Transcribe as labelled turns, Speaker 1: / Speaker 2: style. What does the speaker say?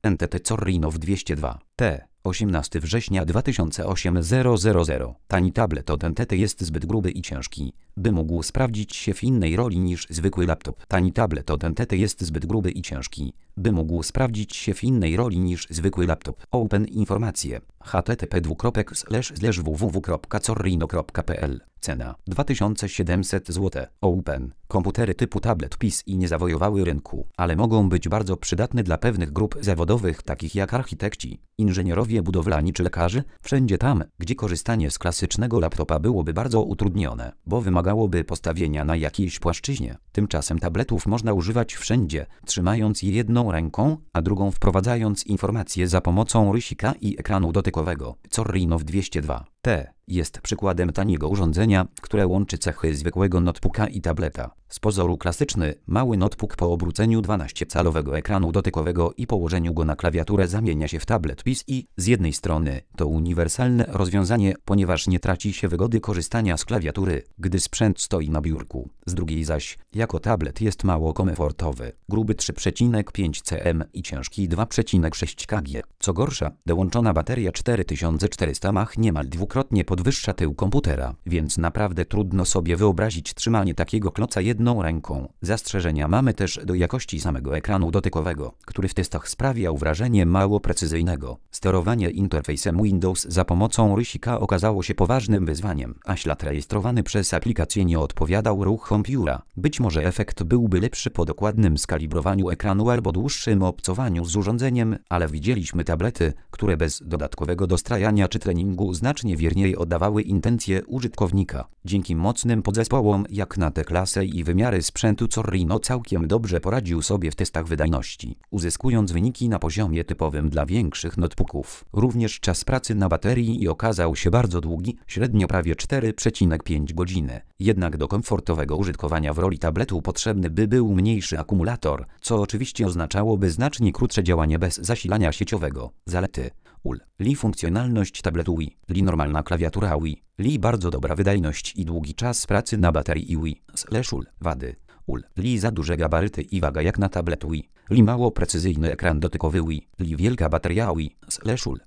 Speaker 1: NTT Zorrinow 202 T. 18 września 2008 000. Tani tablet od NTT jest zbyt gruby i ciężki, by mógł sprawdzić się w innej roli niż zwykły laptop. Tani tablet od NTT jest zbyt gruby i ciężki, by mógł sprawdzić się w innej roli niż zwykły laptop. Open informacje. http://www.zorrino.pl Cena 2700 zł. Open. Komputery typu tablet PiS i nie zawojowały rynku, ale mogą być bardzo przydatne dla pewnych grup zawodowych takich jak architekci, inżynierowie budowlani czy lekarze. Wszędzie tam, gdzie korzystanie z klasycznego laptopa byłoby bardzo utrudnione, bo wymagałoby postawienia na jakiejś płaszczyźnie. Tymczasem tabletów można używać wszędzie, trzymając je jedną ręką, a drugą wprowadzając informacje za pomocą rysika i ekranu dotykowego. Zorrinow 202 T. Jest przykładem taniego urządzenia, które łączy cechy zwykłego notebooka i tableta. Z pozoru klasyczny, mały notebook po obróceniu 12-calowego ekranu dotykowego i położeniu go na klawiaturę zamienia się w tablet PiS i, z jednej strony, to uniwersalne rozwiązanie, ponieważ nie traci się wygody korzystania z klawiatury, gdy sprzęt stoi na biurku. Z drugiej zaś, jako tablet jest mało komfortowy, gruby 3,5 cm i ciężki 2,6 kg. Co gorsza, dołączona bateria 4400 mAh niemal dwukrotnie podwyższa tył komputera, więc naprawdę trudno sobie wyobrazić trzymanie takiego kloca jedną ręką. Zastrzeżenia mamy też do jakości samego ekranu dotykowego, który w testach sprawiał wrażenie mało precyzyjnego. Sterowanie interfejsem Windows za pomocą rysika okazało się poważnym wyzwaniem, a ślad rejestrowany przez aplikację nie odpowiadał ruchom pióra. Być może efekt byłby lepszy po dokładnym skalibrowaniu ekranu albo dłuższym obcowaniu z urządzeniem, ale widzieliśmy tablety, które bez dodatkowego dostrajania czy treningu znacznie wierniej oddawały intencje użytkownika. Dzięki mocnym podzespołom jak na tę klasę i wymiary sprzętu Zorrino całkiem dobrze poradził sobie w testach wydajności, uzyskując wyniki na poziomie typowym dla większych notebooków. Również czas pracy na baterii okazał się bardzo długi, średnio prawie 4,5 godziny. Jednak do komfortowego użytkowania w roli tabletu potrzebny by był mniejszy akumulator, co oczywiście oznaczałoby znacznie krótsze działanie bez zasilania sieciowego. Zalety: Li funkcjonalność tabletu Wii. Li normalna klawiatura Wii. Li bardzo dobra wydajność i długi czas pracy na baterii Wii. Wady. Li za duże gabaryty i waga jak na tablet Wii. Li mało precyzyjny ekran dotykowy Wii. Li wielka bateria Wii.